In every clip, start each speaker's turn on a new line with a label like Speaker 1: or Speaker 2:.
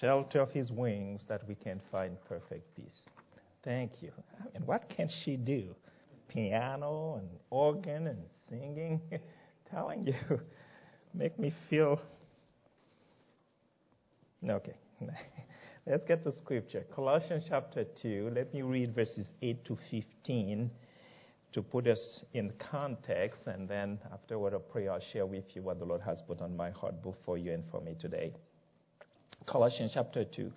Speaker 1: shelter of his wings that we can find perfect peace. Thank you. And what can she do? Piano and organ and singing. Telling you, make me feel. Okay. Let's get to scripture. Colossians chapter 2. Let me read verses 8 to 15 to put us in context. And then after a word of prayer, I'll share with you what the Lord has put on my heart both for you and for me today. Colossians chapter 2.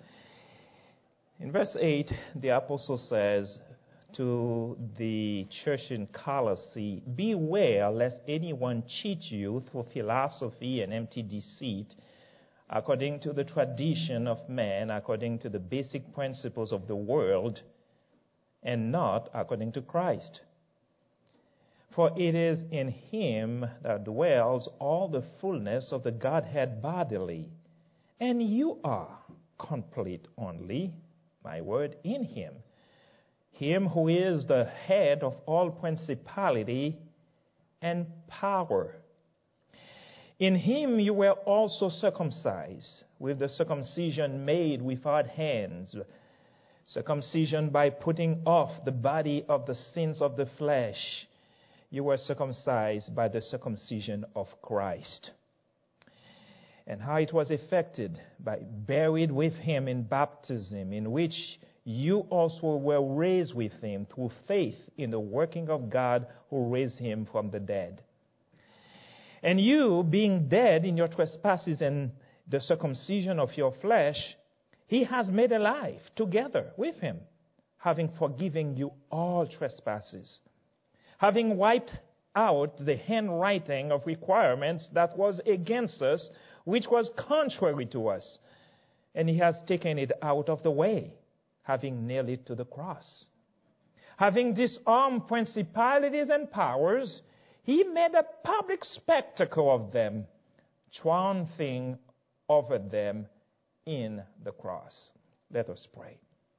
Speaker 1: In verse 8, the apostle says to the church in Colossae, beware lest anyone cheat you through philosophy and empty deceit, according to the tradition of man, according to the basic principles of the world, and not according to Christ. For it is in him that dwells all the fullness of the Godhead bodily, and you are complete only, my word, in him. Him who is the head of all principality and power. In him you were also circumcised, with the circumcision made without hands, circumcision by putting off the body of the sins of the flesh. You were circumcised by the circumcision of Christ. And how it was effected, by buried with him in baptism, in which you also were raised with him through faith in the working of God who raised him from the dead. And you, being dead in your trespasses and the circumcision of your flesh, he has made alive together with him, having forgiven you all trespasses, having wiped out the handwriting of requirements that was against us, which was contrary to us. And he has taken it out of the way, having nailed it to the cross. Having disarmed principalities and powers, he made a public spectacle of them, triumphing over them in the cross. Let us pray.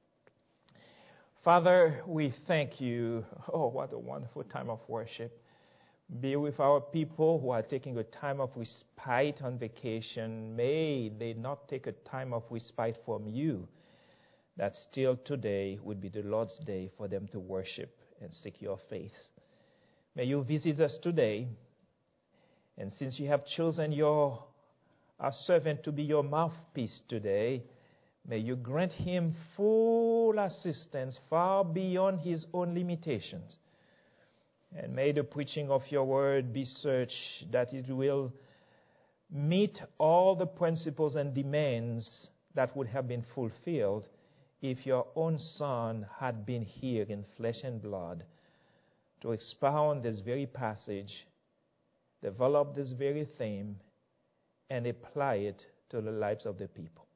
Speaker 1: Father, we thank you. Oh, what a wonderful time of worship. Be with our people who are taking a time of respite on vacation. May they not take a time of respite from you, that still today would be the Lord's day for them to worship and seek your face. May you visit us today. And since you have chosen our servant to be your mouthpiece today, may you grant him full assistance far beyond his own limitations. And may the preaching of your word be such that it will meet all the principles and demands that would have been fulfilled if your own Son had been here in flesh and blood to expound this very passage, develop this very theme, and apply it to the lives of the people.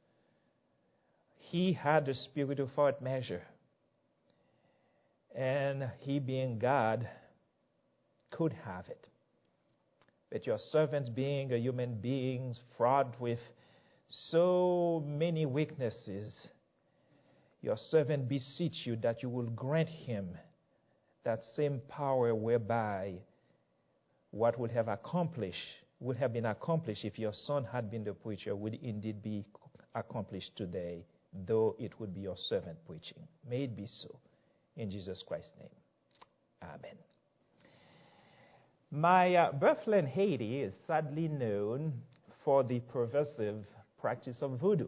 Speaker 1: He had the spirit without measure. And he, being God, could have it. But your servant, being a human being fraught with so many weaknesses, your servant beseech you that you will grant him that same power whereby what would have been accomplished if your Son had been the preacher would indeed be accomplished today, though it would be your servant preaching. May it be so. In Jesus Christ's name. Amen. My birthland, Haiti, is sadly known for the pervasive practice of voodoo.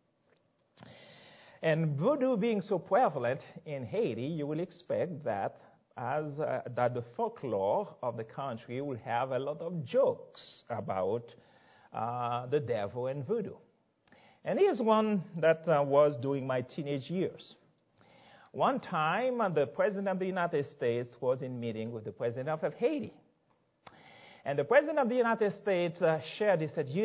Speaker 1: And voodoo being so prevalent in Haiti, you will expect that that the folklore of the country will have a lot of jokes about the devil and voodoo. And here's one that was during my teenage years. One time, the President of the United States was in meeting with the President of Haiti. And the President of the United States shared, he said,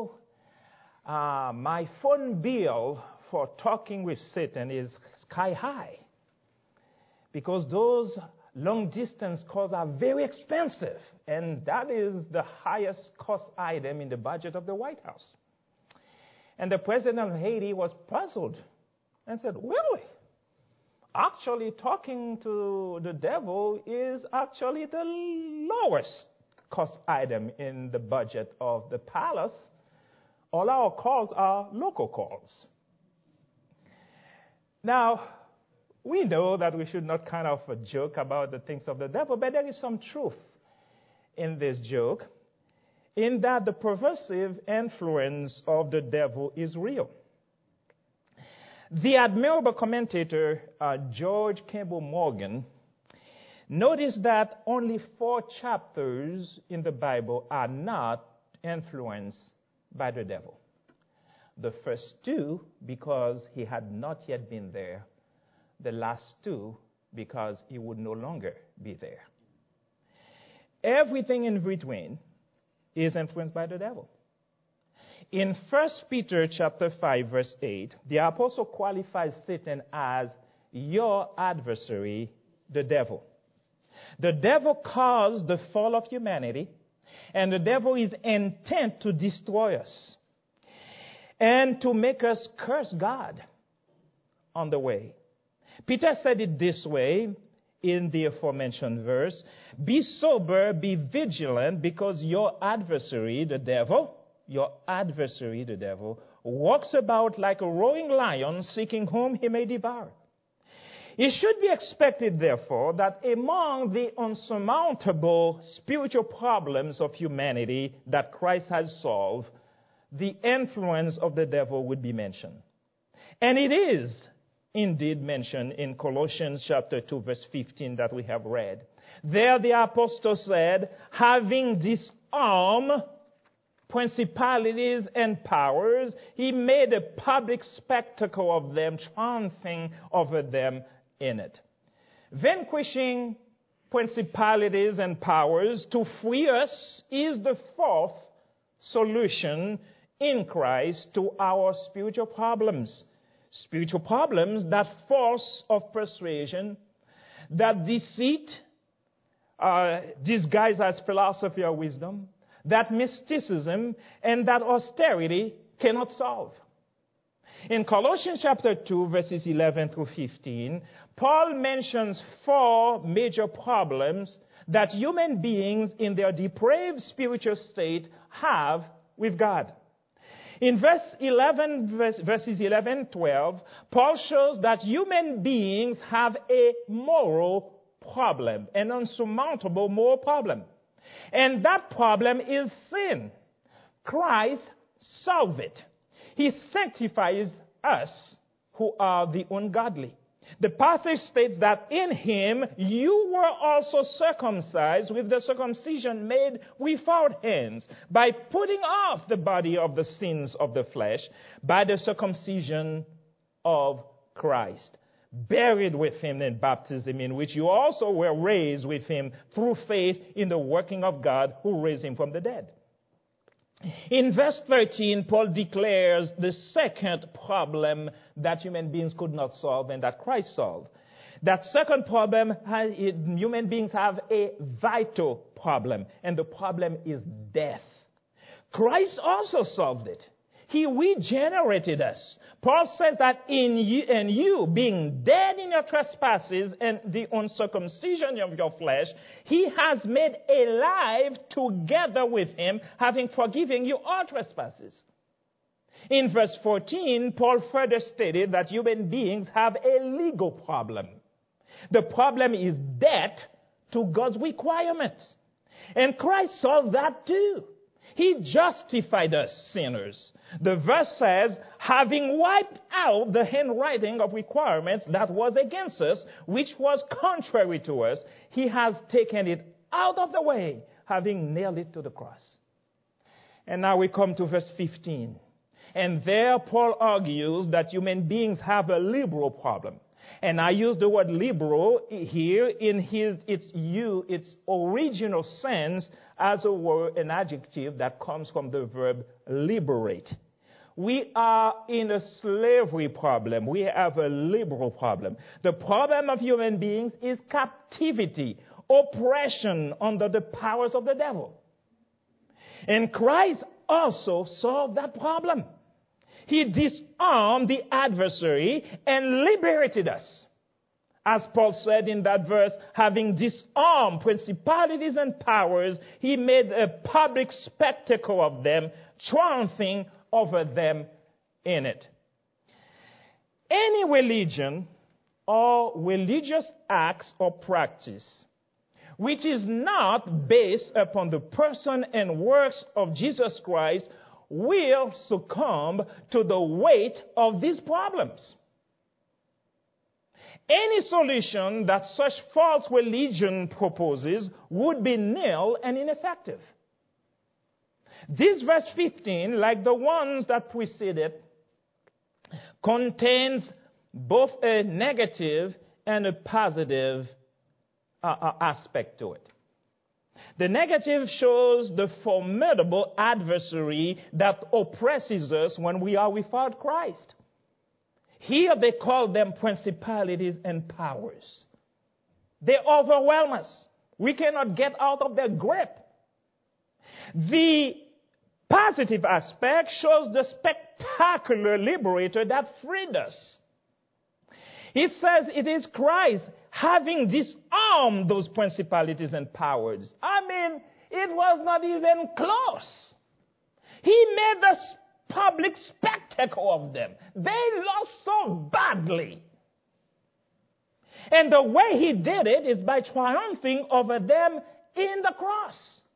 Speaker 1: my phone bill for talking with Satan is sky high because those long-distance calls are very expensive, and that is the highest cost item in the budget of the White House. And the President of Haiti was puzzled and said, really? Actually, talking to the devil is actually the lowest cost item in the budget of the palace. All our calls are local calls. Now, we know that we should not kind of joke about the things of the devil, but there is some truth in this joke, in that the pervasive influence of the devil is real. The admirable commentator George Campbell Morgan noticed that only 4 chapters in the Bible are not influenced by the devil. The first 2 because he had not yet been there. The last 2 because he would no longer be there. Everything in between is influenced by the devil. In 1 Peter chapter 5, verse 8, the apostle qualifies Satan as your adversary, the devil. The devil caused the fall of humanity, and the devil is intent to destroy us and to make us curse God on the way. Peter said it this way in the aforementioned verse: be sober, be vigilant, because your adversary, the devil, walks about like a roaring lion, seeking whom he may devour. It should be expected, therefore, that among the unsurmountable spiritual problems of humanity that Christ has solved, the influence of the devil would be mentioned. And it is indeed mentioned in Colossians chapter 2, verse 15 that we have read. There the apostle said, having disarmed principalities and powers, he made a public spectacle of them, triumphing over them in it. Vanquishing principalities and powers to free us is the 4th solution in Christ to our spiritual problems. Spiritual problems, that force of persuasion, that deceit disguised as philosophy or wisdom, that mysticism and that austerity cannot solve. In Colossians chapter 2, verses 11 through 15, Paul mentions 4 major problems that human beings in their depraved spiritual state have with God. In verses 11, 12, Paul shows that human beings have a moral problem, an unsurmountable moral problem. And that problem is sin. Christ solved it. He sanctifies us who are the ungodly. The passage states that in him you were also circumcised with the circumcision made without hands, by putting off the body of the sins of the flesh by the circumcision of Christ, buried with him in baptism, in which you also were raised with him through faith in the working of God who raised him from the dead. In verse 13, Paul declares the second problem that human beings could not solve and that Christ solved. That second problem, human beings have a vital problem, and the problem is death. Christ also solved it. He regenerated us. Paul says that in you being dead in your trespasses and the uncircumcision of your flesh, he has made alive together with him, having forgiven you all trespasses. In verse 14, Paul further stated that human beings have a legal problem. The problem is debt to God's requirements. And Christ solved that too. He justified us sinners. The verse says, having wiped out the handwriting of requirements that was against us, which was contrary to us, he has taken it out of the way, having nailed it to the cross. And now we come to verse 15. And there Paul argues that human beings have a liberal problem. And I use the word liberal here in its original sense as a word, an adjective that comes from the verb liberate. We are in a slavery problem. We have a liberal problem. The problem of human beings is captivity, oppression under the powers of the devil. And Christ also solved that problem. He disarmed the adversary and liberated us. As Paul said in that verse, having disarmed principalities and powers, he made a public spectacle of them, triumphing over them in it. Any religion or religious acts or practice which is not based upon the person and works of Jesus Christ will succumb to the weight of these problems. Any solution that such false religion proposes would be nil and ineffective. This verse 15, like the ones that preceded, contains both a negative and a positive aspect to it. The negative shows the formidable adversary that oppresses us when we are without Christ. Here they call them principalities and powers. They overwhelm us. We cannot get out of their grip. The positive aspect shows the spectacular liberator that freed us. It says it is Christ having disarmed those principalities and powers. I mean, it was not even close. He made a public spectacle of them. They lost so badly. And the way he did it is by triumphing over them in the cross.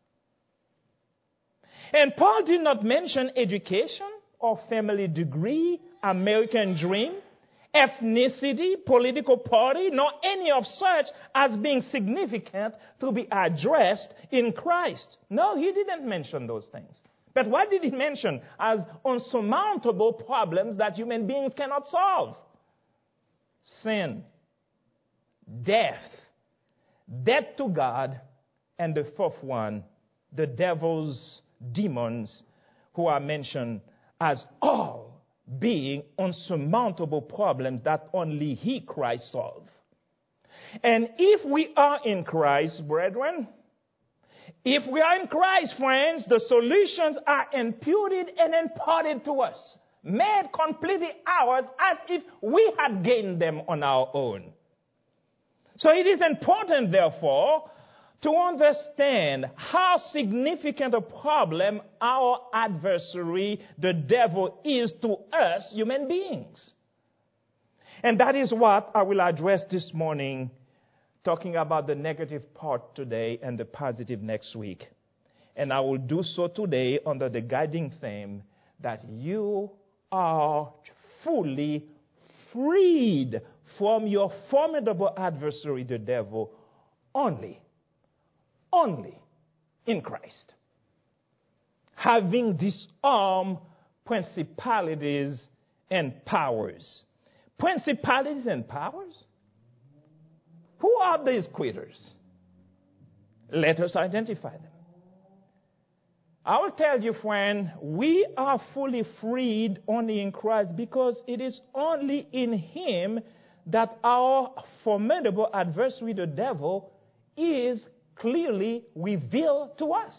Speaker 1: And Paul did not mention education or family degree, American dream, ethnicity, political party, nor any of such as being significant to be addressed in Christ. No, he didn't mention those things. But what did he mention as unsurmountable problems that human beings cannot solve? Sin, death to God, and the fourth one, the devil's demons, who are mentioned as all being unsurmountable problems that only he, Christ, solved. And if we are in Christ, brethren, if we are in Christ, friends, the solutions are imputed and imparted to us, made completely ours as if we had gained them on our own. So it is important, therefore, to understand how significant a problem our adversary, the devil, is to us human beings. And that is what I will address this morning, talking about the negative part today and the positive next week. And I will do so today under the guiding theme that you are fully freed from your formidable adversary, the devil, only in Christ. Having disarmed principalities and powers. Principalities and powers? Who are these quitters? Let us identify them. I will tell you, friend, we are fully freed only in Christ because it is only in Him that our formidable adversary, the devil, is clearly revealed to us.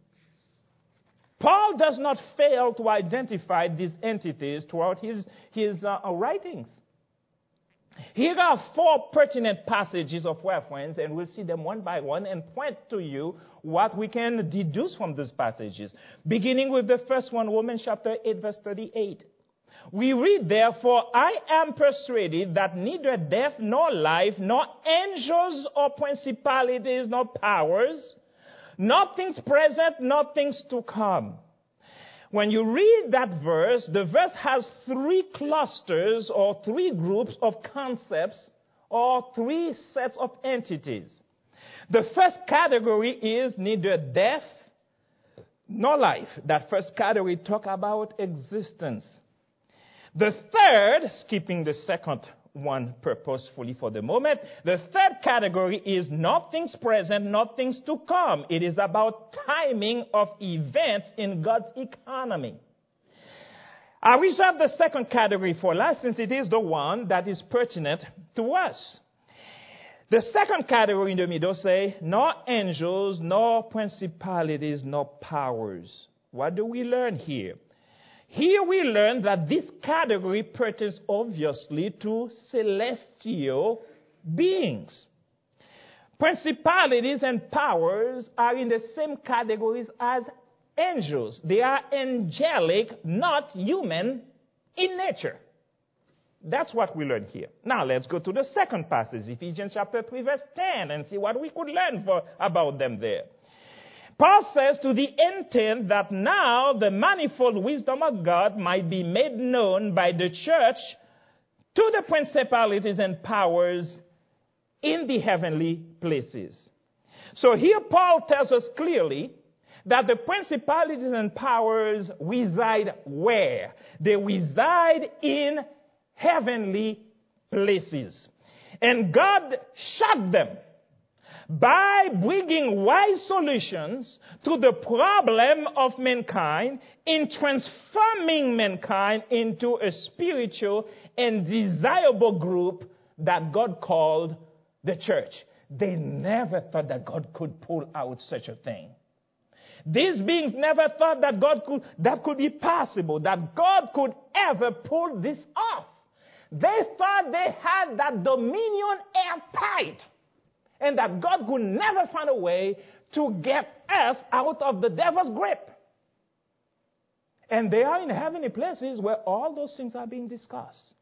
Speaker 1: Paul does not fail to identify these entities throughout his writings. Here are 4 pertinent passages of reference, and we'll see them one by one and point to you what we can deduce from these passages. Beginning with the first one, Romans chapter 8, verse 38. We read, therefore, I am persuaded that neither death nor life, nor angels or principalities nor powers, nor things present, nor things to come. When you read that verse, the verse has 3 clusters or 3 groups of concepts or 3 sets of entities. The first category is neither death nor life. That first category talks about existence. The third, skipping the second one purposefully for the moment, the third category is not things present, not things to come. It is about timing of events in God's economy. I reserve the second category for last since it is the one that is pertinent to us. The second category in the middle say, nor angels, nor principalities, nor powers. What do we learn here? Here we learn that this category pertains obviously to celestial beings. Principalities and powers are in the same categories as angels. They are angelic, not human in nature. That's what we learn here. Now let's go to the second passage, Ephesians chapter 3, verse 10, and see what we could learn about them there. Paul says, to the intent that now the manifold wisdom of God might be made known by the church to the principalities and powers in the heavenly places. So here Paul tells us clearly that the principalities and powers reside where? They reside in heavenly places. And God shocked them by bringing wise solutions to the problem of mankind in transforming mankind into a spiritual and desirable group that God called the church. They never thought that God could pull out such a thing. These beings never thought that could be possible, that God could ever pull this off. They thought they had that dominion airtight, and that God could never find a way to get us out of the devil's grip. And they are in heavenly places where all those things are being discussed.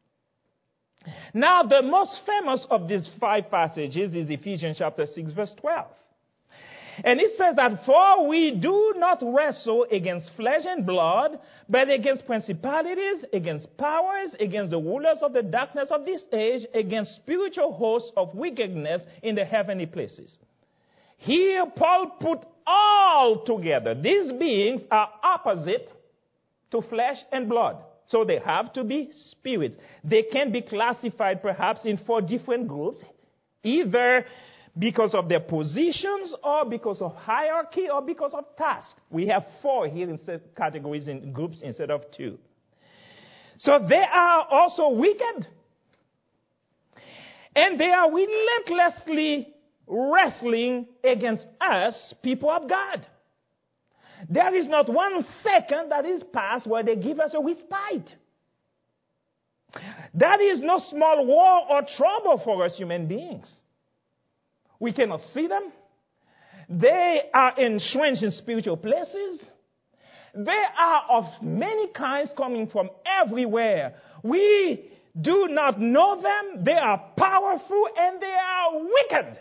Speaker 1: Now, the most famous of these 5 passages is Ephesians chapter 6, verse 12. And it says that, for we do not wrestle against flesh and blood, but against principalities, against powers, against the rulers of the darkness of this age, against spiritual hosts of wickedness in the heavenly places. Here, Paul put all together. These beings are opposite to flesh and blood. So they have to be spirits. They can be classified perhaps in 4 different groups, either because of their positions, or because of hierarchy, or because of task. We have 4 here in categories and groups instead of 2. So they are also wicked. And they are relentlessly wrestling against us, people of God. There is not 1 second that is passed where they give us a respite. That is no small war or trouble for us human beings. We cannot see them. They are entrenched in spiritual places. They are of many kinds, coming from everywhere. We do not know them. They are powerful and they are wicked.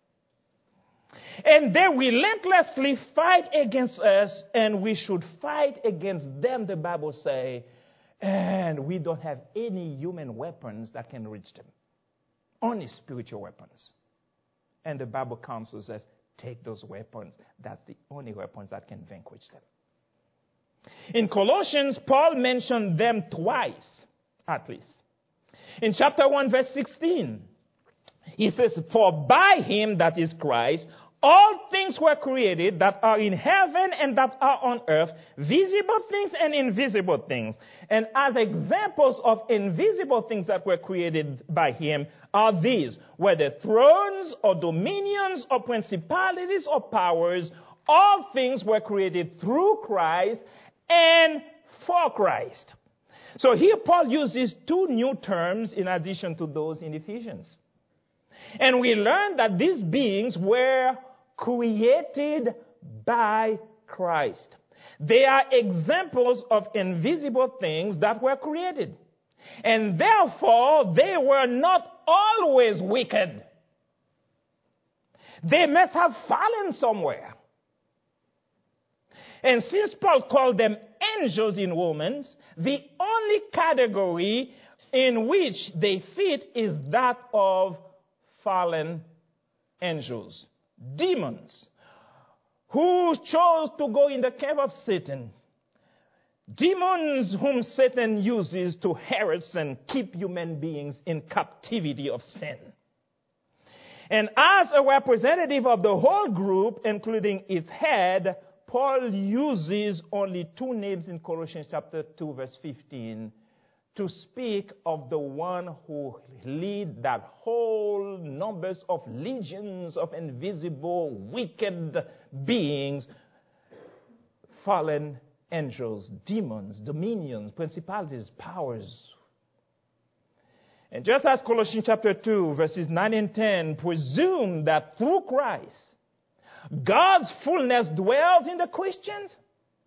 Speaker 1: And they relentlessly fight against us, and we should fight against them, the Bible says. And we don't have any human weapons that can reach them. Only spiritual weapons. And the Bible counsels us, take those weapons. That's the only weapons that can vanquish them. In Colossians, Paul mentioned them twice, at least. In chapter 1, verse 16, he says, for by him, that is Christ, all things were created that are in heaven and that are on earth, visible things and invisible things. And as examples of invisible things that were created by him are these, whether thrones or dominions or principalities or powers, all things were created through Christ and for Christ. So here Paul uses 2 new terms in addition to those in Ephesians. And we learn that these beings were created by Christ. They are examples of invisible things that were created. And therefore, they were not always wicked. They must have fallen somewhere. And since Paul called them angels in Romans, the only category in which they fit is that of fallen angels, demons, who chose to go in the cave of Satan. Demons whom Satan uses to harass and keep human beings in captivity of sin. And as a representative of the whole group, including its head, Paul uses only 2 names in Colossians chapter 2, verse 15, to speak of the one who lead that whole numbers of legions of invisible, wicked beings, fallen angels, demons, dominions, principalities, powers. And just as Colossians chapter 2, verses 9 and 10 presume that through Christ, God's fullness dwells in the Christians,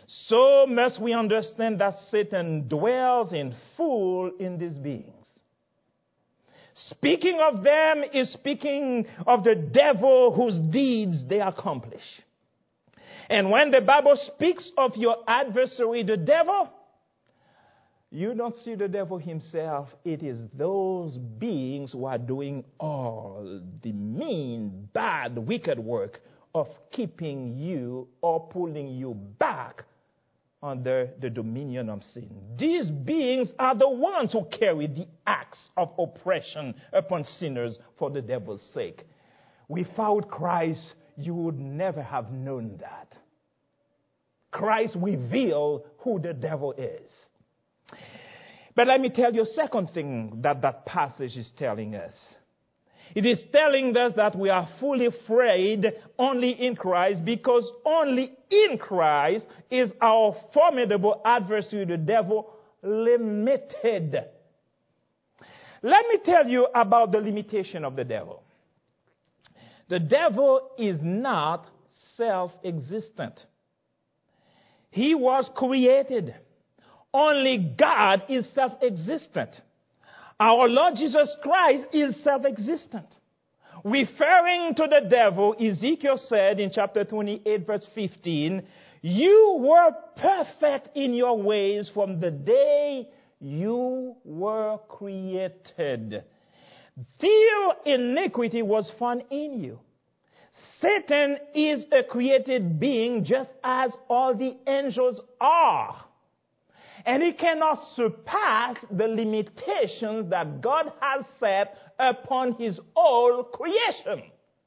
Speaker 1: so must we understand that Satan dwells in full in these beings. Speaking of them is speaking of the devil whose deeds they accomplish. And when the Bible speaks of your adversary, the devil, you don't see the devil himself. It is those beings who are doing all the mean, bad, wicked work of keeping you or pulling you back under the dominion of sin. These beings are the ones who carry the axe of oppression upon sinners for the devil's sake. Without Christ, you would never have known that. Christ revealed who the devil is. But let me tell you a second thing that passage is telling us. It is telling us that we are fully afraid only in Christ, because only in Christ is our formidable adversary, the devil, limited. Let me tell you about the limitation of the devil. The devil is not self-existent. He was created. Only God is self-existent. Our Lord Jesus Christ is self-existent. Referring to the devil, Ezekiel said in chapter 28, verse 15, you were perfect in your ways from the day you were created. Still iniquity was found in you. Satan is a created being just as all the angels are. And he cannot surpass the limitations that God has set upon his whole creation.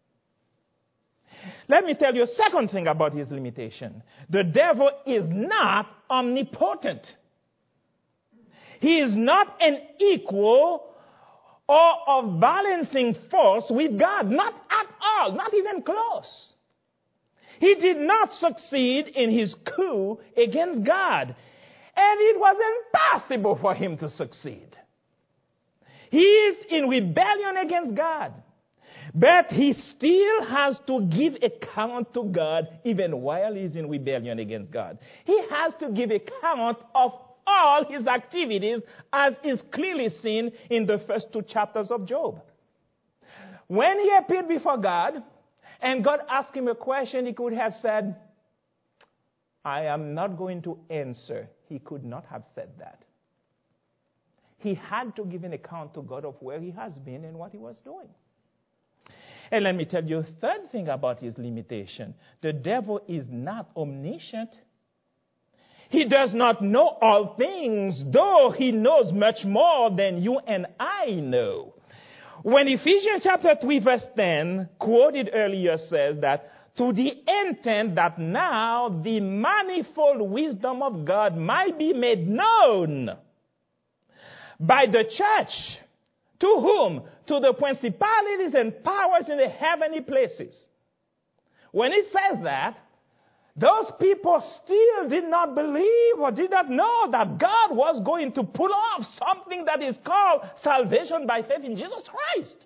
Speaker 1: Let me tell you a second thing about his limitation. The devil is not omnipotent. He is not an equal or a balancing force with God. Not at all. Not even close. He did not succeed in his coup against God. And it was impossible for him to succeed. He is in rebellion against God. But he still has to give account to God even while he's in rebellion against God. He has to give account of all his activities, as is clearly seen in the first 2 chapters of Job. When he appeared before God and God asked him a question, he could have said, I am not going to answer. He could not have said that. He had to give an account to God of where he has been and what he was doing. And let me tell you a third thing about his limitation. The devil is not omniscient. He does not know all things, though he knows much more than you and I know. When Ephesians chapter 3 verse 10, quoted earlier, says that, to the intent that now the manifold wisdom of God might be made known by the church. To whom? To the principalities and powers in the heavenly places. When it says that, those people still did not believe or did not know that God was going to pull off something that is called salvation by faith in Jesus Christ.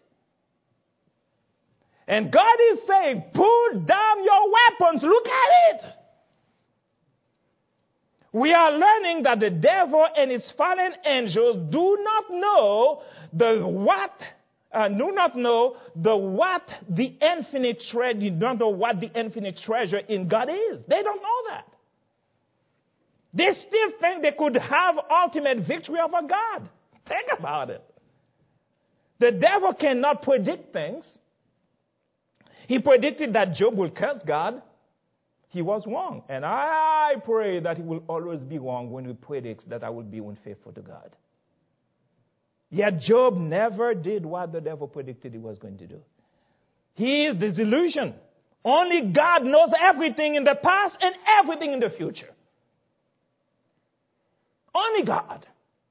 Speaker 1: And God is saying, pull down your weapons. Look at it. We are learning that the devil and his fallen angels do not know the infinite treasure in God is. They don't know that. They still think they could have ultimate victory over God. Think about it. The devil cannot predict things. He predicted that Job will curse God. He was wrong. And I pray that he will always be wrong when he predicts that I will be unfaithful to God. Yet Job never did what the devil predicted he was going to do. He is disillusioned. Only God knows everything in the past and everything in the future. Only God.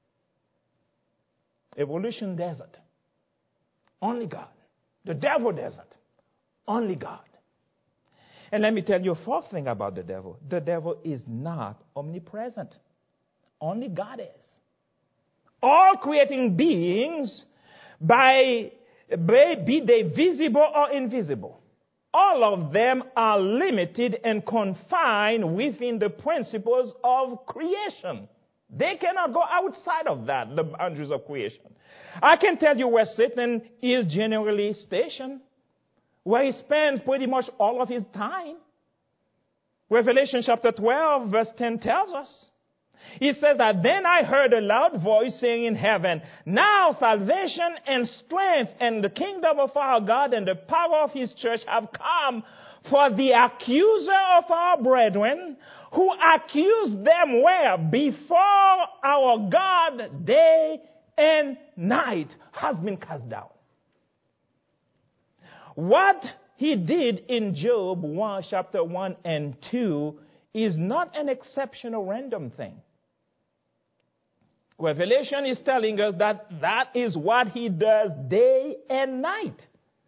Speaker 1: Evolution doesn't. Only God. The devil doesn't. Only God. And let me tell you a fourth thing about the devil. The devil is not omnipresent. Only God is. All creating beings, be they visible or invisible, all of them are limited and confined within the principles of creation. They cannot go outside of that, the boundaries of creation. I can tell you where Satan is generally stationed, where he spends pretty much all of his time. Revelation chapter 12, verse 10 tells us. He says that, then I heard a loud voice saying in heaven, now salvation and strength and the kingdom of our God and the power of his church have come, for the accuser of our brethren, who accused them where? Before our God day and night, has been cast down. What he did in Job 1, chapter 1 and 2 is not an exceptional random thing. Revelation is telling us that that is what he does day and night.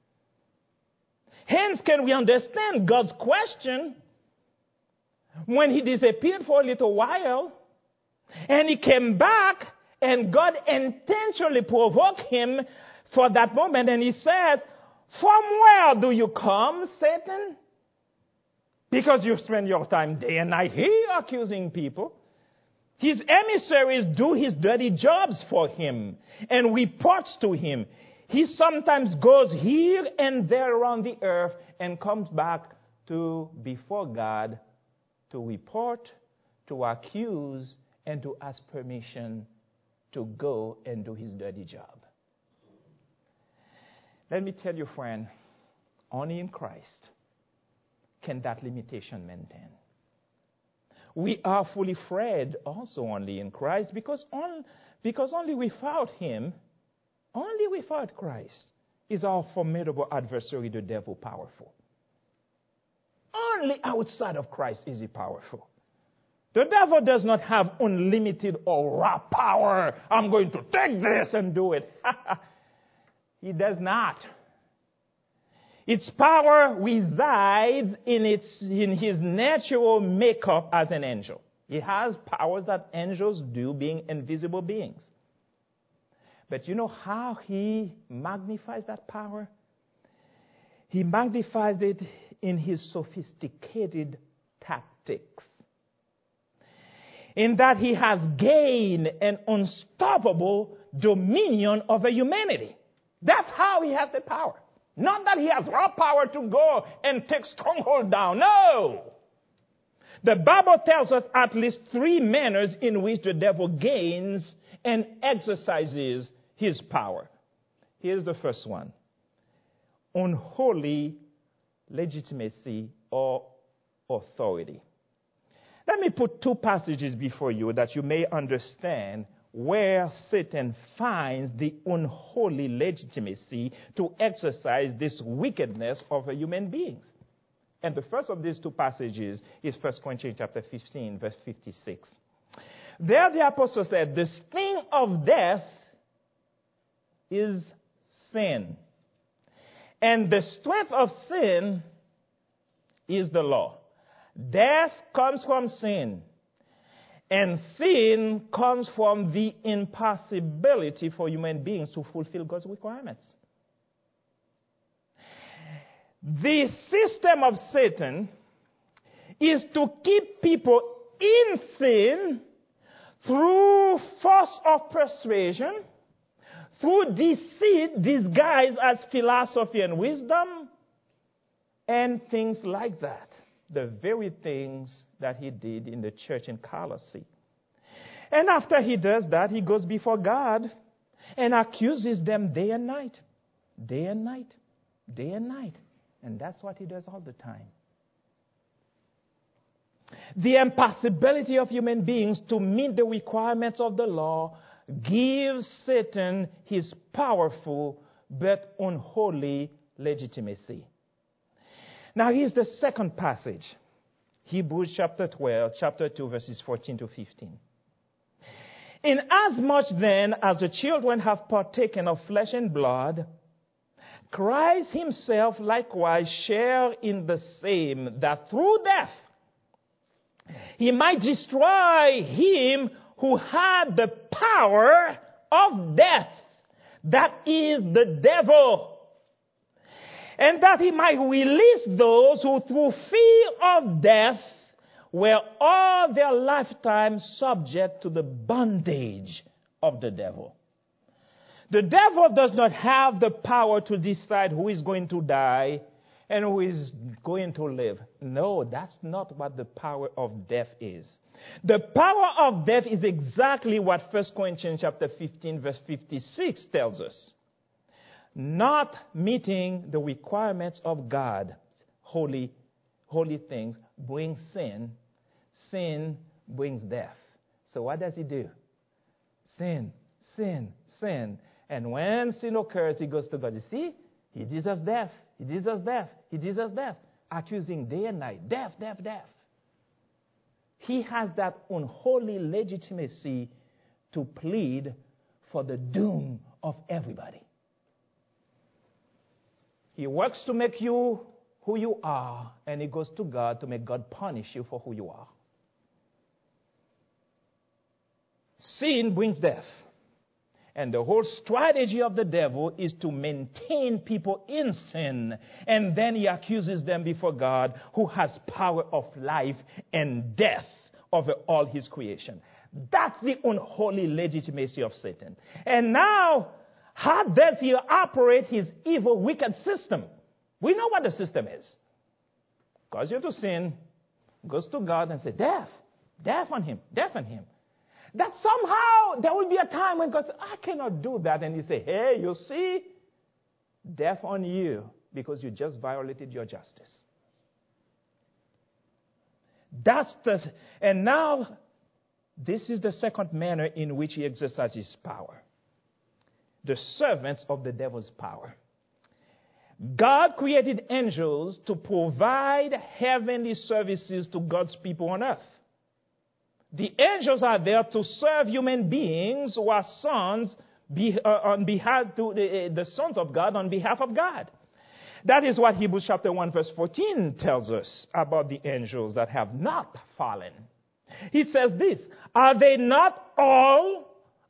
Speaker 1: Hence, can we understand God's question when he disappeared for a little while and he came back and God intentionally provoked him for that moment and he says, from where do you come, Satan? Because you spend your time day and night here accusing people. His emissaries do his dirty jobs for him and reports to him. He sometimes goes here and there around the earth and comes back to before God to report, to accuse, and to ask permission to go and do his dirty job. Let me tell you, friend, only in Christ can that limitation maintain. We are fully freed also only in Christ because only without him, only without Christ, is our formidable adversary, the devil, powerful. Only outside of Christ is he powerful. The devil does not have unlimited or raw power. I'm going to take this and do it. He does not. Its power resides in his natural makeup as an angel. He has powers that angels do, being invisible beings. But you know how he magnifies that power? He magnifies it in his sophisticated tactics. In that he has gained an unstoppable dominion over humanity. That's how he has the power. Not that he has raw power to go and take stronghold down. No. The Bible tells us at least 3 manners in which the devil gains and exercises his power. Here's the first one. Unholy legitimacy or authority. Let me put 2 passages before you that you may understand where Satan finds the unholy legitimacy to exercise this wickedness over human beings. And the first of these 2 passages is 1 Corinthians chapter 15, verse 56. There the apostle said, the sting of death is sin. And the strength of sin is the law. Death comes from sin. And sin comes from the impossibility for human beings to fulfill God's requirements. The system of Satan is to keep people in sin through force of persuasion, through deceit disguised as philosophy and wisdom, and things like that. The very things that he did in the church in Colossae. And after he does that, he goes before God and accuses them day and night. Day and night. Day and night. And that's what he does all the time. The impossibility of human beings to meet the requirements of the law gives Satan his powerful but unholy legitimacy. Now here's the second passage. Hebrews chapter 12, chapter 2, verses 14 to 15. Inasmuch then as the children have partaken of flesh and blood, Christ himself likewise shared in the same, that through death he might destroy him who had the power of death, that is the devil, and that he might release those who through fear of death were all their lifetime subject to the bondage of the devil. The devil does not have the power to decide who is going to die and who is going to live. No, that's not what the power of death is. The power of death is exactly what 1 Corinthians chapter 15 verse 56 tells us. Not meeting the requirements of God, holy things, brings sin. Sin brings death. So what does he do? Sin. And when sin occurs, he goes to God. You see, he deserves death. He deserves death. He deserves death. Accusing day and night. Death. He has that unholy legitimacy to plead for the doom of everybody. He works to make you who you are, and he goes to God to make God punish you for who you are. Sin brings death. And the whole strategy of the devil is to maintain people in sin. And then he accuses them before God, who has power of life and death over all his creation. That's the unholy legitimacy of Satan. And now, how does he operate his evil, wicked system? We know what the system is. Cause you to sin, goes to God and says, death on him. That somehow there will be a time when God says, I cannot do that. And you say, hey, you see, death on you because you just violated your justice. And now, this is the second manner in which he exercises power. The servants of the devil's power. God created angels to provide heavenly services to God's people on earth. The angels are there to serve human beings who are sons on behalf to the sons of God on behalf of God. That is what Hebrews chapter 1 verse 14 tells us about the angels that have not fallen. He says this, are they not all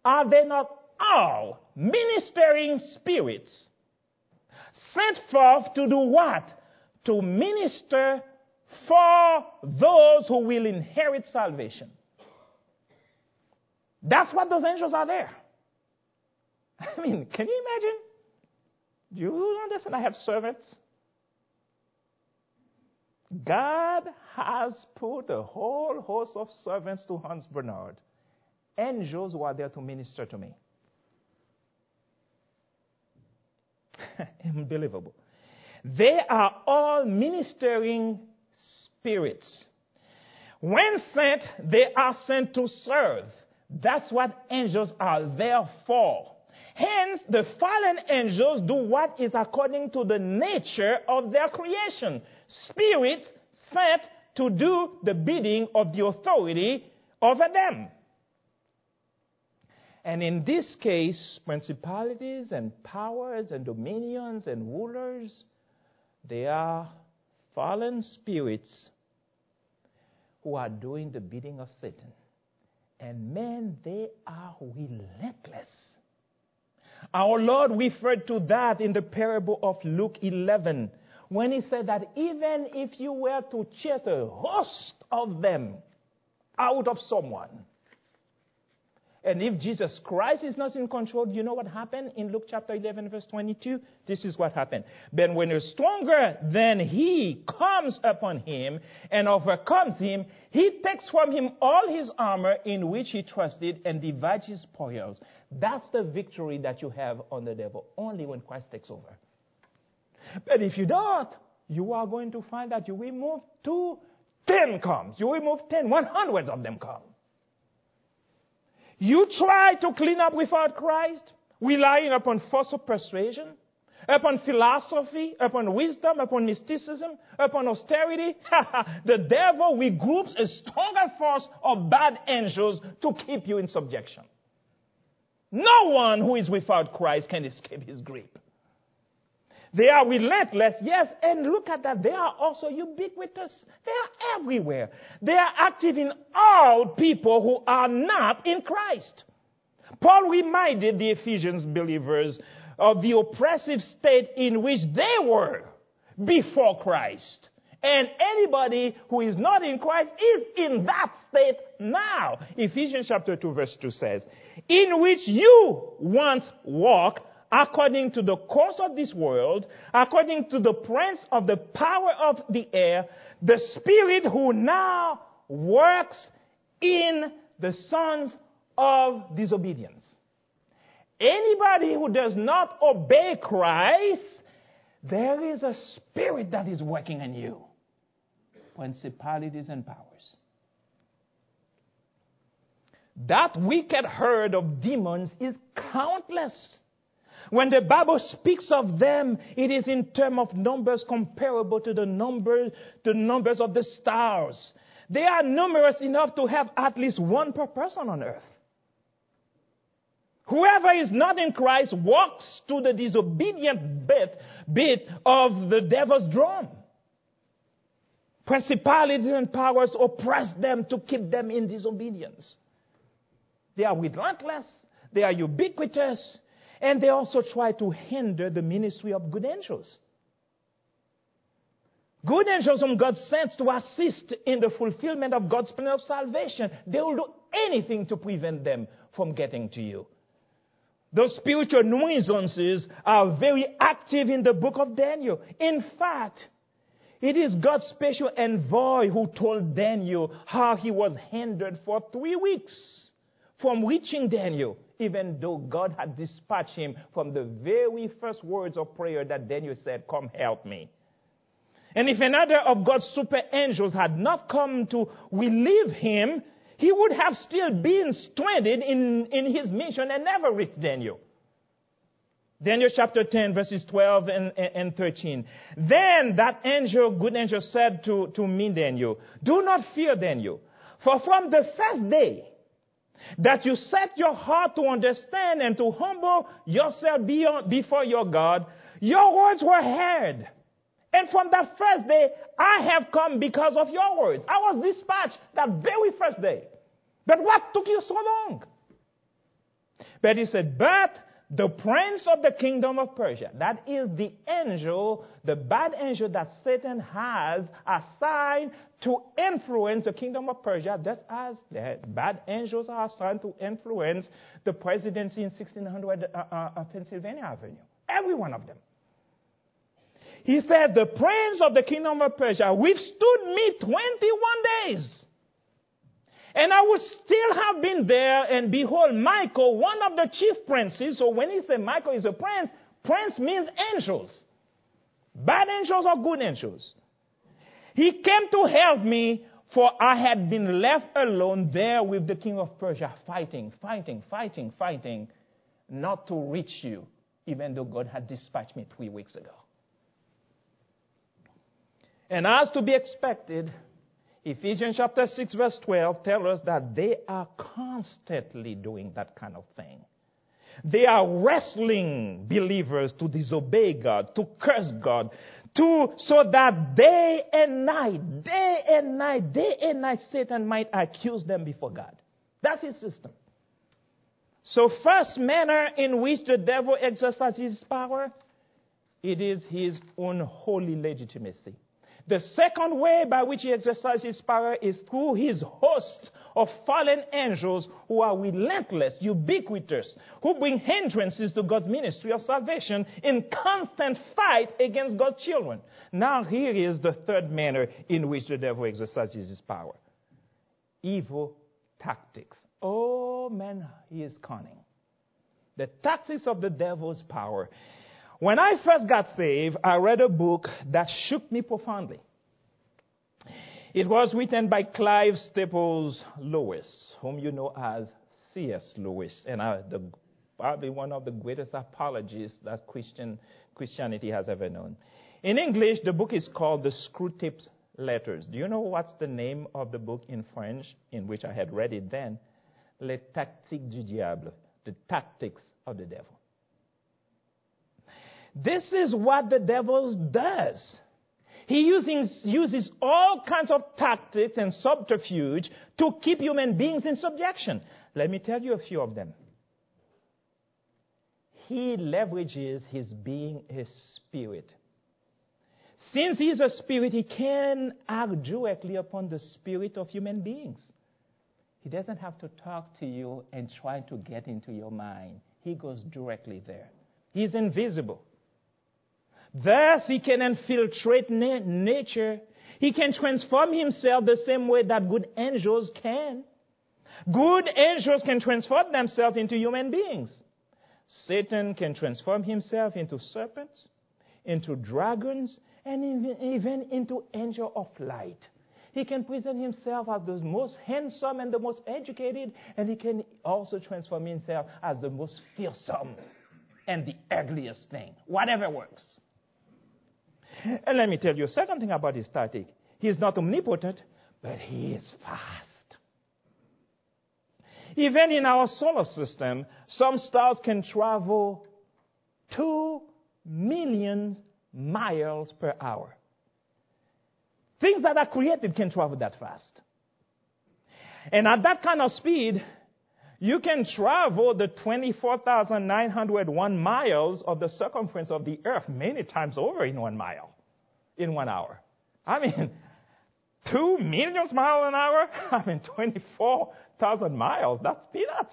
Speaker 1: ministering spirits sent forth to do what? To minister for those who will inherit salvation. That's what those angels are there. I mean, can you imagine? Do you understand? I have servants. God has put a whole host of servants to Hans Bernard. Angels who are there to minister to me. Unbelievable. They are all ministering spirits. When sent, they are sent to serve. That's what angels are there for. Hence, the fallen angels do what is according to the nature of their creation. Spirits sent to do the bidding of the authority over them. And in this case, principalities and powers and dominions and rulers, they are fallen spirits who are doing the bidding of Satan. And men, they are relentless. Our Lord referred to that in the parable of Luke 11, when he said that even if you were to chase a host of them out of someone, and if Jesus Christ is not in control, you know what happened in Luke chapter 11, verse 22? This is what happened. Then when a stronger than he comes upon him and overcomes him, he takes from him all his armor in which he trusted and divides his spoils. That's the victory that you have on the devil, only when Christ takes over. But if you don't, you are going to find that you remove 2, 10 comes. You remove 10, 100 of them come. You try to clean up without Christ, relying upon force of persuasion, upon philosophy, upon wisdom, upon mysticism, upon austerity. The devil regroups a stronger force of bad angels to keep you in subjection. No one who is without Christ can escape his grip. They are relentless, yes, and look at that. They are also ubiquitous. They are everywhere. They are active in all people who are not in Christ. Paul reminded the Ephesians believers of the oppressive state in which they were before Christ. And anybody who is not in Christ is in that state now. Ephesians chapter 2 verse 2 says, in which you once walked according to the course of this world, according to the prince of the power of the air, the spirit who now works in the sons of disobedience. Anybody who does not obey Christ, there is a spirit that is working in you. Principalities and powers. That wicked herd of demons is countless. When the Bible speaks of them, it is in terms of numbers comparable to the numbers of the stars. They are numerous enough to have at least one per person on earth. Whoever is not in Christ walks to the disobedient bit of the devil's drum. Principalities and powers oppress them to keep them in disobedience. They are relentless, they are ubiquitous, and they also try to hinder the ministry of good angels. Good angels whom God sends to assist in the fulfillment of God's plan of salvation, they will do anything to prevent them from getting to you. Those spiritual nuisances are very active in the book of Daniel. In fact, it is God's special envoy who told Daniel how he was hindered for 3 weeks from reaching Daniel, even though God had dispatched him from the very first words of prayer that Daniel said, "Come help me." And if another of God's super angels had not come to relieve him, he would have still been stranded in his mission and never reached Daniel. Daniel chapter 10, verses 12 and 13. Then that angel, good angel, said to me, Daniel, "Do not fear, Daniel, for from the first day that you set your heart to understand and to humble yourself before your God, your words were heard. And from that first day, I have come because of your words." I was dispatched that very first day. But what took you so long? But he said, "But the prince of the kingdom of Persia," that is the angel, the bad angel that Satan has assigned to influence the kingdom of Persia, just as the bad angels are assigned to influence the presidency in 1600 Pennsylvania Avenue. Every one of them. He said, "The prince of the kingdom of Persia withstood me 21 days. And I would still have been there, and behold, Michael, one of the chief princes." So when he said Michael is a prince, prince means angels. Bad angels or good angels. "He came to help me, for I had been left alone there with the king of Persia, fighting, not to reach you, even though God had dispatched me 3 weeks ago." And as to be expected, Ephesians chapter 6 verse 12 tells us that they are constantly doing that kind of thing. They are wrestling believers to disobey God, to curse God, so that day and night, Satan might accuse them before God. That's his system. So first manner in which the devil exercises his power, it is his unholy legitimacy. The second way by which he exercises his power is through his host of fallen angels who are relentless, ubiquitous, who bring hindrances to God's ministry of salvation in constant fight against God's children. Now here is the third manner in which the devil exercises his power. Evil tactics. Oh man, he is cunning. The tactics of the devil's power. When I first got saved, I read a book that shook me profoundly. It was written by Clive Staples Lewis, whom you know as C.S. Lewis, and probably one of the greatest apologists that Christianity has ever known. In English, the book is called The Screwtape Letters. Do you know what's the name of the book in French, in which I had read it then? Les Tactiques du Diable, the tactics of the devil. This is what the devil does. He uses all kinds of tactics and subterfuge to keep human beings in subjection. Let me tell you a few of them. He leverages his being a spirit. Since he is a spirit, he can act directly upon the spirit of human beings. He doesn't have to talk to you and try to get into your mind. He goes directly there. He's invisible. Thus, he can infiltrate nature. He can transform himself the same way that good angels can. Good angels can transform themselves into human beings. Satan can transform himself into serpents, into dragons, and even into angel of light. He can present himself as the most handsome and the most educated, and he can also transform himself as the most fearsome and the ugliest thing. Whatever works. And let me tell you a second thing about his tactic. He is not omnipotent, but he is fast. Even in our solar system, some stars can travel 2 million miles per hour. Things that are created can travel that fast. And at that kind of speed, you can travel the 24,901 miles of the circumference of the earth many times over in 1 mile, in 1 hour. I mean, 2 million miles an hour? I mean, 24,000 miles. That's peanuts.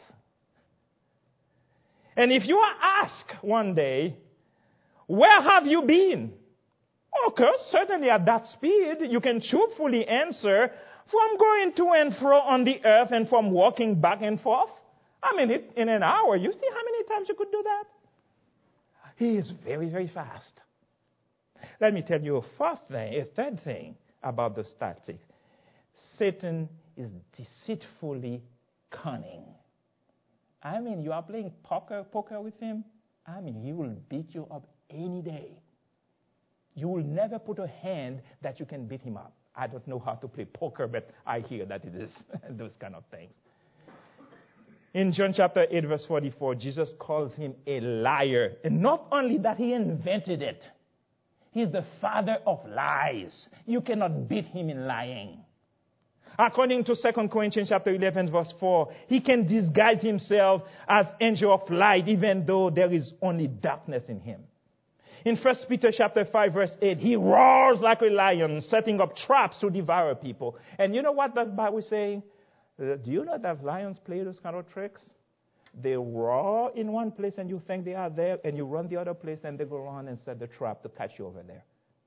Speaker 1: And if you are asked one day, where have you been? Okay, certainly at that speed, you can truthfully answer, from going to and fro on the earth and from walking back and forth. I mean, in an hour, you see how many times you could do that? He is very, very fast. Let me tell you a third thing about the tactic. Satan is deceitfully cunning. I mean, you are playing poker with him. I mean, he will beat you up any day. You will never put a hand that you can beat him up. I don't know how to play poker, but I hear that it is those kind of things. In John chapter 8, verse 44, Jesus calls him a liar. And not only that, he invented it. He's the father of lies. You cannot beat him in lying. According to 2 Corinthians chapter 11, verse 4, he can disguise himself as angel of light, even though there is only darkness in him. In 1 Peter chapter 5, verse 8, he roars like a lion, setting up traps to devour people. And you know what the Bible is saying? Do you know that lions play those kind of tricks? They roar in one place and you think they are there, and you run the other place and they go around and set the trap to catch you over there.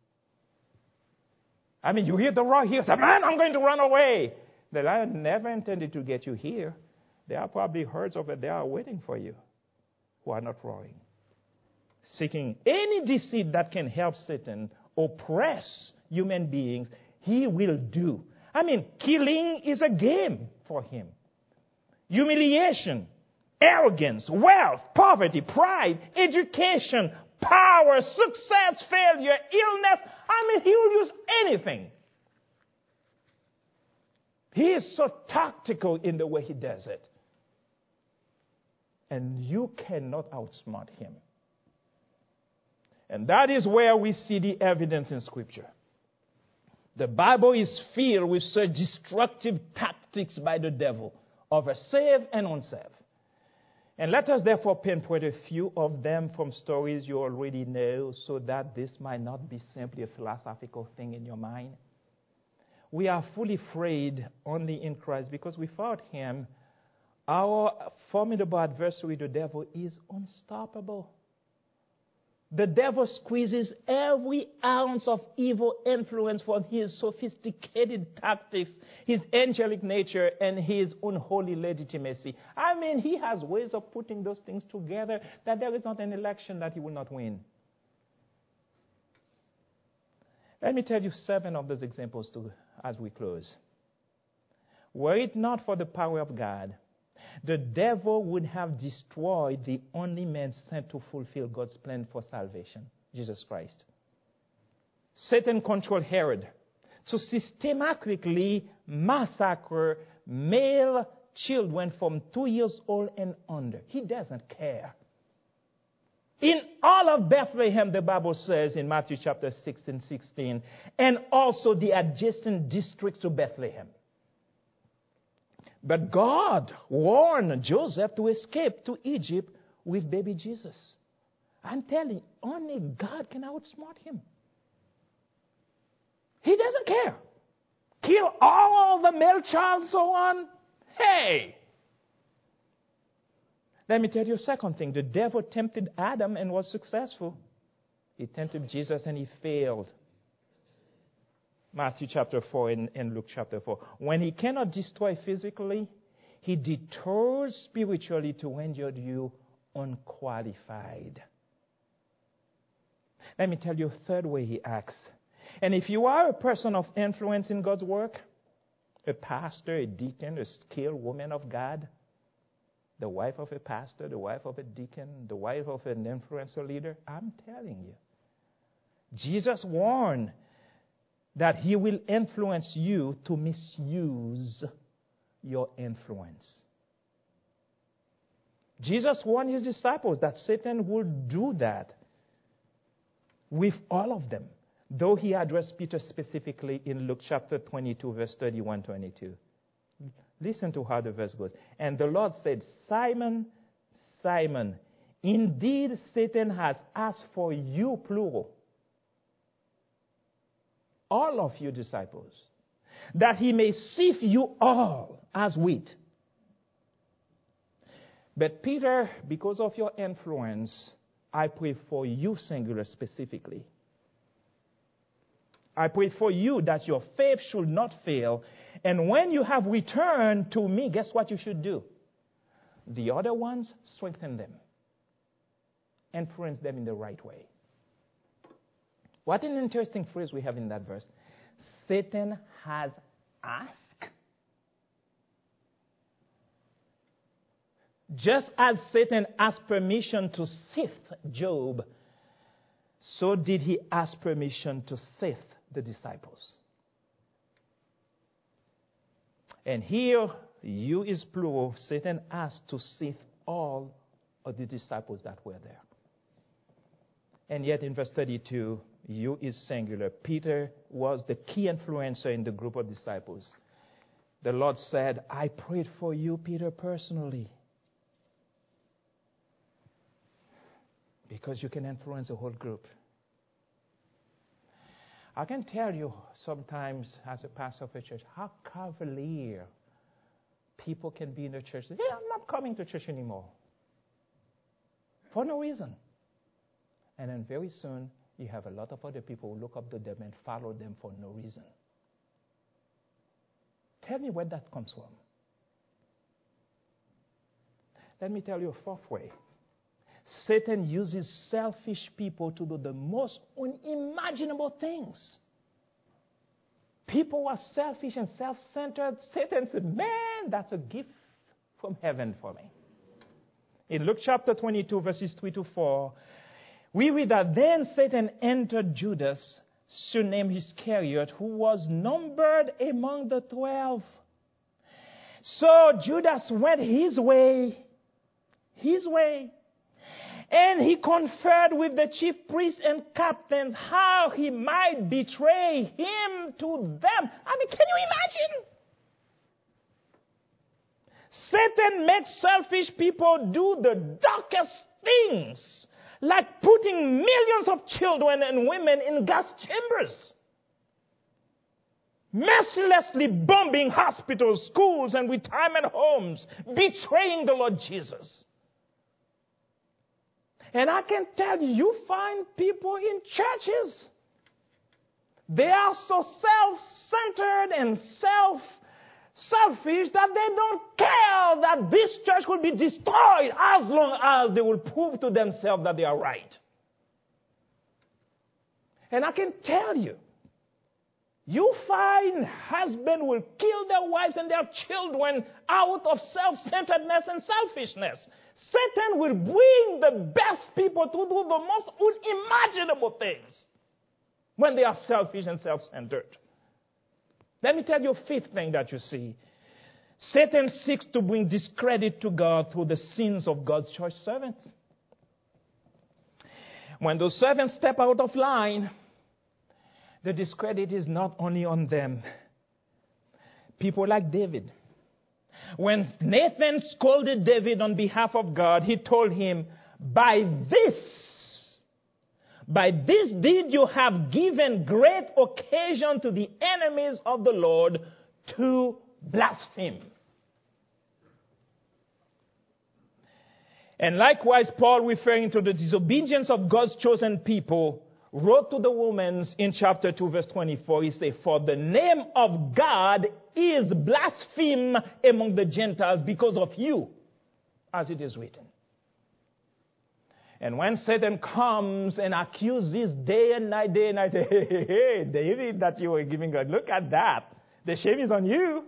Speaker 1: I mean, you hear the roar here, say, man, I'm going to run away. The lion never intended to get you here. There are probably herds over there waiting for you who are not roaring. Seeking any deceit that can help Satan oppress human beings, he will do. I mean, killing is a game for him. Humiliation, arrogance, wealth, poverty, pride, education, power, success, failure, illness. I mean, he will use anything. He is so tactical in the way he does it. And you cannot outsmart him. And that is where we see the evidence in Scripture. The Bible is filled with such destructive tactics by the devil, of a saved and unsaved. And let us therefore pinpoint a few of them from stories you already know, so that this might not be simply a philosophical thing in your mind. We are fully freed only in Christ, because without him, our formidable adversary, the devil, is unstoppable. The devil squeezes every ounce of evil influence from his sophisticated tactics, his angelic nature, and his unholy legitimacy. I mean, he has ways of putting those things together that there is not an election that he will not win. Let me tell you 7 of those examples as we close. Were it not for the power of God, the devil would have destroyed the only man sent to fulfill God's plan for salvation, Jesus Christ. Satan controlled Herod to systematically massacre male children from 2 years old and under. He doesn't care. In all of Bethlehem, the Bible says in Matthew chapter 6 and 16, and also the adjacent districts to Bethlehem. But God warned Joseph to escape to Egypt with baby Jesus. I'm telling you, only God can outsmart him. He doesn't care. Kill all the male child, so on. Hey! Let me tell you a second thing. The devil tempted Adam and was successful. He tempted Jesus and he failed. Matthew chapter 4 and Luke chapter 4. When he cannot destroy physically, he deters spiritually to render you unqualified. Let me tell you a third way he acts. And if you are a person of influence in God's work, a pastor, a deacon, a skilled woman of God, the wife of a pastor, the wife of a deacon, the wife of an influencer leader, I'm telling you, Jesus warned that he will influence you to misuse your influence. Jesus warned his disciples that Satan would do that with all of them, though he addressed Peter specifically in Luke chapter 22, verse 31-22. Listen to how the verse goes. And the Lord said, Simon, Simon, indeed Satan has asked for you, plural, all of you disciples, that he may sift you all as wheat. But Peter, because of your influence, I pray for you, singular, specifically. I pray for you that your faith should not fail. And when you have returned to me, guess what you should do? The other ones, strengthen them. Influence them in the right way. What an interesting phrase we have in that verse. Satan has asked. Just as Satan asked permission to sift Job, so did he ask permission to sift the disciples. And here, you is plural. Satan asked to sift all of the disciples that were there. And yet in verse 32, you is singular. Peter was the key influencer in the group of disciples. The Lord said, I prayed for you, Peter, personally. Because you can influence a whole group. I can tell you sometimes as a pastor of a church how cavalier people can be in the church. Yeah, I'm not coming to church anymore. For no reason. And then very soon, you have a lot of other people who look up to them and follow them for no reason. Tell me where that comes from. Let me tell you a fourth way. Satan uses selfish people to do the most unimaginable things. People are selfish and self-centered. Satan said, man, that's a gift from heaven for me. In Luke chapter 22, verses 3-4, we read that then Satan entered Judas, surnamed Iscariot, who was numbered among the 12. So Judas went his way, and he conferred with the chief priests and captains how he might betray him to them. I mean, can you imagine? Satan makes selfish people do the darkest things, like putting millions of children and women in gas chambers, mercilessly bombing hospitals, schools, and retirement homes, betraying the Lord Jesus. And I can tell you, you find people in churches. They are so self-centered and selfish that they don't care that this church will be destroyed as long as they will prove to themselves that they are right. And I can tell you, you find husbands will kill their wives and their children out of self-centeredness and selfishness. Satan will bring the best people to do the most unimaginable things when they are selfish and self-centered. Let me tell you a fifth thing that you see. Satan seeks to bring discredit to God through the sins of God's church servants. When those servants step out of line, the discredit is not only on them. People like David. When Nathan scolded David on behalf of God, he told him, by this By this deed you have given great occasion to the enemies of the Lord to blaspheme. And likewise, Paul, referring to the disobedience of God's chosen people, wrote to the Romans in chapter 2, verse 24, he said, "For the name of God is blasphemed among the Gentiles because of you, as it is written." And when Satan comes and accuses day and night, hey, David, that you were giving God, look at that. The shame is on you.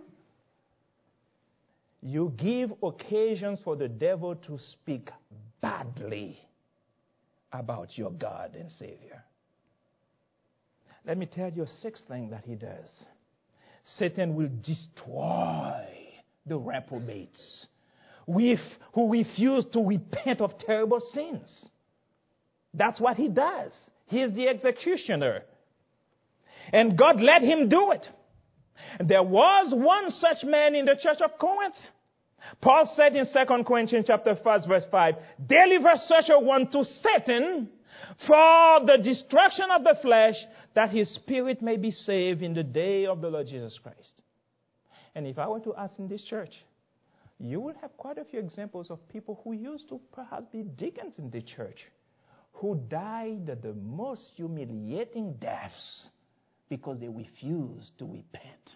Speaker 1: You give occasions for the devil to speak badly about your God and Savior. Let me tell you a sixth thing that he does. Satan will destroy the reprobates who refuse to repent of terrible sins. That's what he does. He is the executioner. And God let him do it. There was one such man in the church of Corinth. Paul said in 2 Corinthians chapter 5, verse 5, "Deliver such a one to Satan for the destruction of the flesh, that his spirit may be saved in the day of the Lord Jesus Christ." And if I were to ask in this church, you will have quite a few examples of people who used to perhaps be deacons in the church, who died the most humiliating deaths because they refused to repent.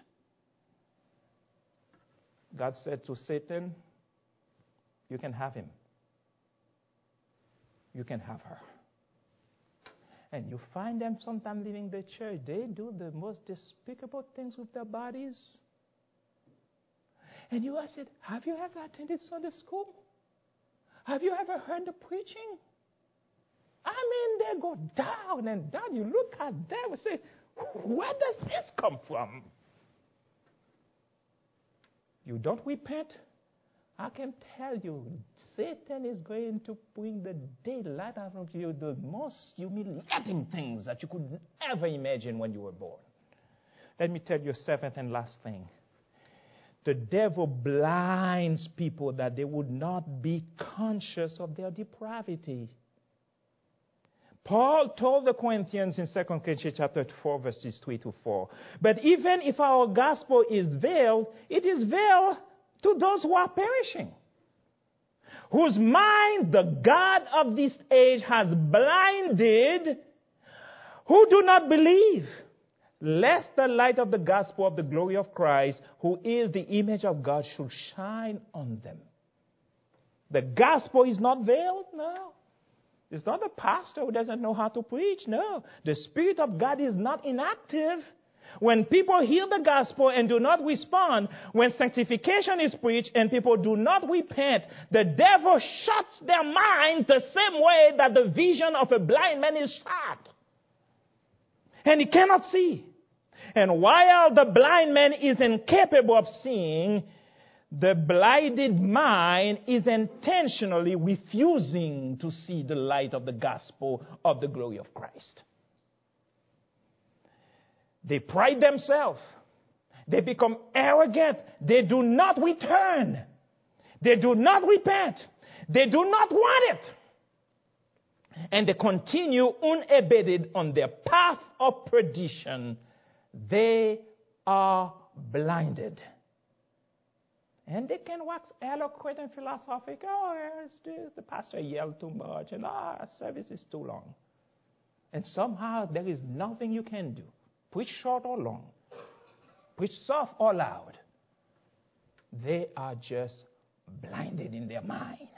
Speaker 1: God said to Satan, "You can have him. You can have her." And you find them sometimes leaving the church. They do the most despicable things with their bodies. And you ask it, have you ever attended Sunday school? Have you ever heard the preaching? I mean, they go down and down. You look at them and say, where does this come from? You don't repent, I can tell you, Satan is going to bring the daylight out of you, the most humiliating things that you could ever imagine when you were born. Let me tell you a seventh and last thing. The devil blinds people that they would not be conscious of their depravity. Paul told the Corinthians in 2 Corinthians chapter 4, verses 3 to 4, "But even if our gospel is veiled, it is veiled to those who are perishing, whose mind the God of this age has blinded, who do not believe, lest the light of the gospel of the glory of Christ, who is the image of God, should shine on them." The gospel is not veiled, no. It's not the pastor who doesn't know how to preach. No. The Spirit of God is not inactive. When people hear the gospel and do not respond, when sanctification is preached and people do not repent, the devil shuts their mind the same way that the vision of a blind man is shut. And he cannot see. And while the blind man is incapable of seeing, the blinded mind is intentionally refusing to see the light of the gospel of the glory of Christ. They pride themselves. They become arrogant. They do not return. They do not repent. They do not want it. And they continue unabated on their path of perdition. They are blinded. And they can wax eloquent and philosophic. Oh, the pastor yelled too much, and our service is too long. And somehow there is nothing you can do. Preach short or long. Preach soft or loud. They are just blinded in their mind.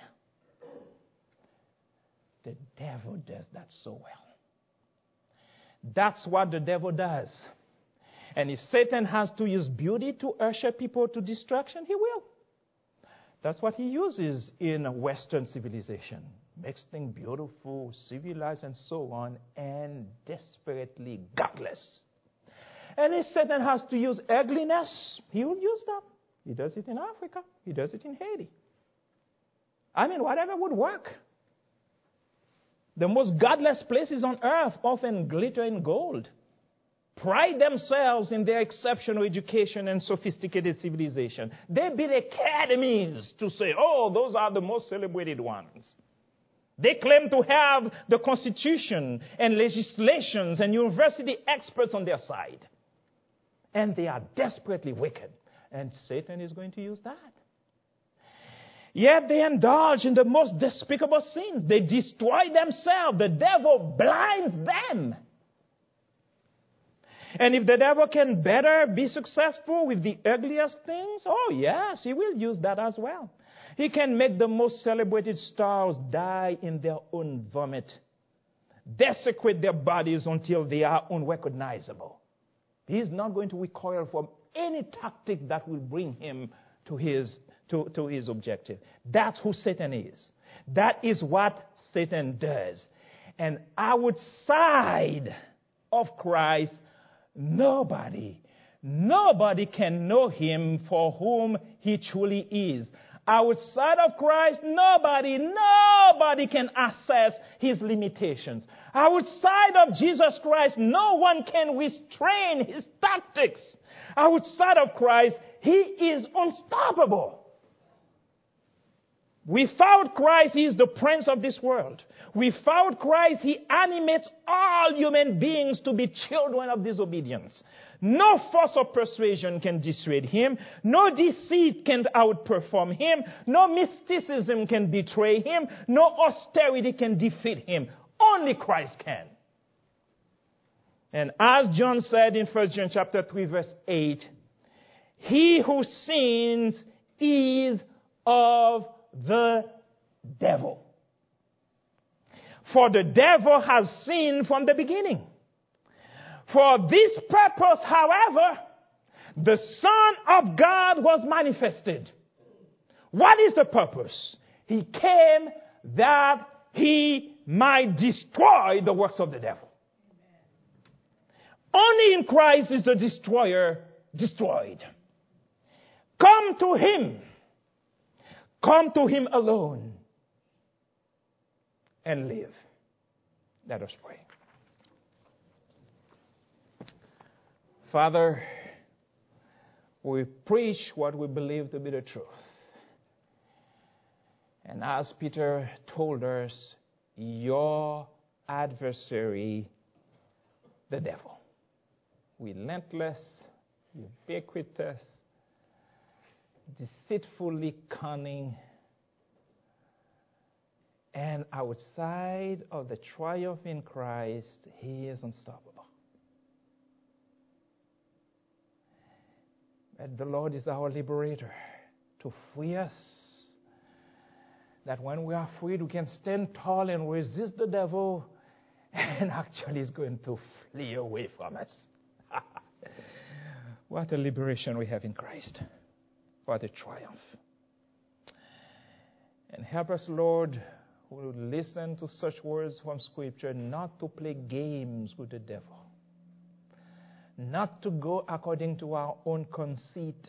Speaker 1: The devil does that so well. That's what the devil does. And if Satan has to use beauty to usher people to destruction, he will. That's what he uses in Western civilization. Makes things beautiful, civilized, and so on, and desperately godless. And if Satan has to use ugliness, he will use that. He does it in Africa. He does it in Haiti. I mean, whatever would work. The most godless places on earth often glitter in gold. Pride themselves in their exceptional education and sophisticated civilization. They build academies to say, oh, those are the most celebrated ones. They claim to have the Constitution and legislations and university experts on their side. And they are desperately wicked. And Satan is going to use that. Yet they indulge in the most despicable sins. They destroy themselves. The devil blinds them. And if the devil can better be successful with the ugliest things, oh yes, he will use that as well. He can make the most celebrated stars die in their own vomit, desecrate their bodies until they are unrecognizable. He's not going to recoil from any tactic that will bring him to his objective. That's who Satan is. That is what Satan does. And outside of Christ, nobody can know him for whom he truly is. Outside of Christ, nobody can assess his limitations. Outside of Jesus Christ, no one can restrain his tactics. Outside of Christ, he is unstoppable. Without Christ, he is the prince of this world. Without Christ, he animates all human beings to be children of disobedience. No force of persuasion can dissuade him. No deceit can outperform him. No mysticism can betray him. No austerity can defeat him. Only Christ can. And as John said in 1 John chapter 3 verse 8, he who sins is of the devil. For the devil has sinned from the beginning. For this purpose, however, the Son of God was manifested. What is the purpose? He came that he might destroy the works of the devil. Only in Christ is the destroyer destroyed. Come to him. Come to him alone and live. Let us pray. Father, we preach what we believe to be the truth. And as Peter told us, your adversary, the devil, relentless, ubiquitous, deceitfully cunning, and outside of the triumph in Christ, he is unstoppable. That the Lord is our liberator to free us. That when we are freed, we can stand tall and resist the devil, and actually is going to flee away from us. What a liberation we have in Christ. What a triumph. And help us, Lord, who listen to such words from Scripture, not to play games with the devil. Not to go according to our own conceit,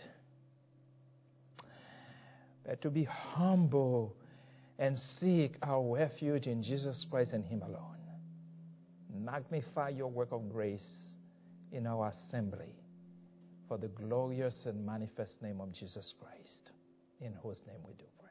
Speaker 1: but to be humble and seek our refuge in Jesus Christ and him alone. Magnify your work of grace in our assembly for the glorious and manifest name of Jesus Christ, in whose name we do pray.